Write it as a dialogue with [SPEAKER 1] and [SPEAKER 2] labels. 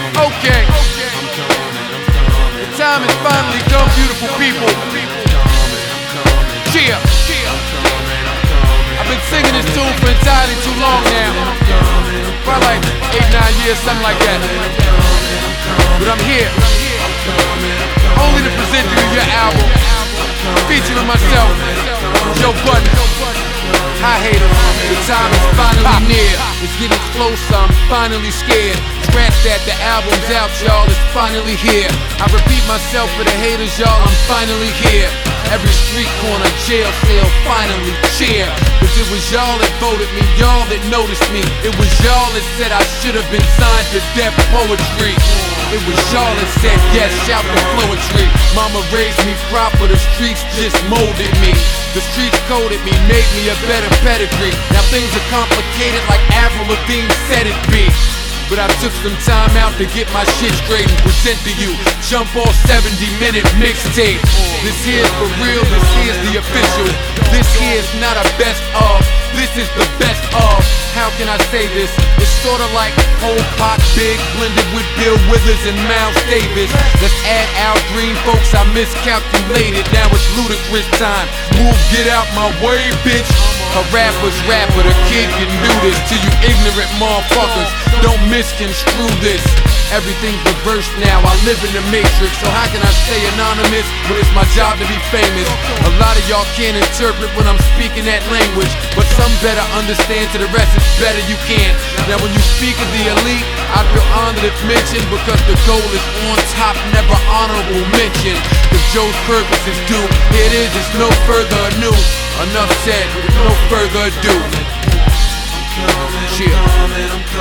[SPEAKER 1] Okay, the time has finally come, beautiful people. Cheer. I've been singing this tune for entirely too long now. Probably like 8-9 years, something like that. But I'm here, only to present you your album, featuring myself, Joe Budden. Hi haters, the time is finally near. It's getting closer, I'm finally scared. Scratch that, the album's out, y'all, it's finally here. I repeat myself for the haters, y'all, I'm finally here. Every street corner, jail cell, finally cheer. Cause it was y'all that voted me, y'all that noticed me. It was y'all that said I should have been signed to Def Poetry. It was y'all that said yes, shout the poetry. Mama raised me proper, the streets just molded me. The streets coded me, made me a better pedigree. Now things are complicated like Avril Lavigne said it be. But I took some time out to get my shit straight and present to you Jump Off 70-minute mixtape. This here's for real, this here's the official. This here's not a best of, this is the best of. How can I say this? It's sorta like Home Pot Big blended with Bill Withers and Miles Davis. Let's add Al Green, folks, I miscalculated. Now it's ludicrous time. Move, get out my way, bitch. A rapper's rapper, the kid can do this. To you ignorant motherfuckers, don't misconstrue this. Everything's reversed now, I live in the matrix. So how can I stay anonymous when it's my job to be famous? A lot of y'all can't interpret when I'm speaking that language, but some better understand, to the rest it's better you can't. Now when you speak of the elite, I feel honored it's mentioned, because the goal is on top, never honorable mention. If Joe's purpose is due, here it is, it's no further ado. Enough said, with no further ado. Cheer.